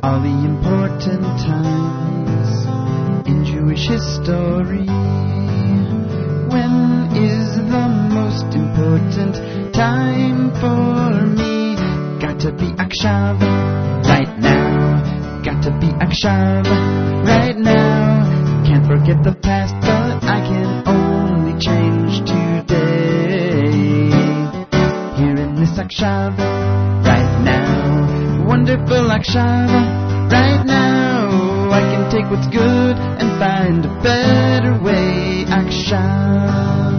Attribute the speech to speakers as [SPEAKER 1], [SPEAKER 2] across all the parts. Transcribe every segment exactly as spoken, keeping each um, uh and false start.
[SPEAKER 1] all the important times in Jewish history. When is the most important time for me? Got to be Akshav right now. Got to be Akshav right now. Can't forget the past, but I can only change today. Here in this Akshav right now. Wonderful Akshav right now. I can take what's good and find a better way. Akshav.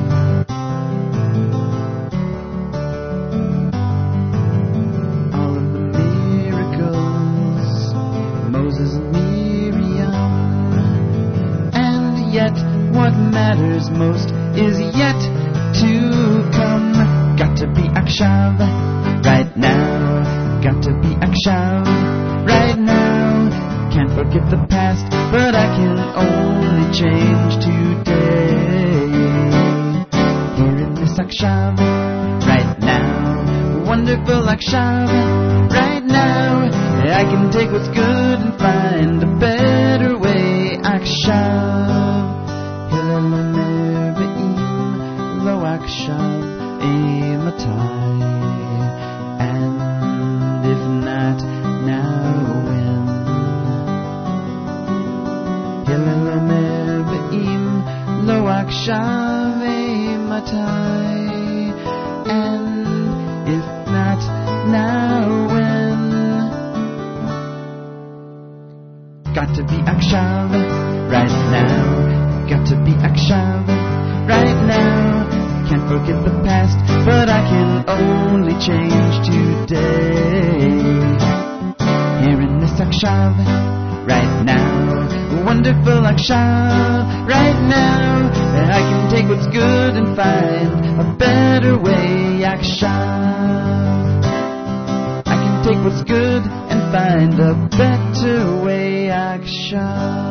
[SPEAKER 1] All of the miracles, Moses and Miriam, and yet what matters most is yet to come. Got to be Akshav right now. Got to be Akshav right now. Can't forget the past, but I can only change today. Here in this Akshav right now. Wonderful Akshav right now. I can take what's good and find a better way. Akshav. Hillel Omer Be'im Lo Akshav Eimatai. And if not now, when? Hillel Omer Be'im Lo Akshav Eimatai. And if not now, when? Got to be Akshav right now. Got to be Akshav right now. Can't forget the past, but I can only change today. Here in this Akshav right now. Wonderful Akshav right now. I can take what's good and find a better way. Akshav. I can take what's good and find a better way. Akshav.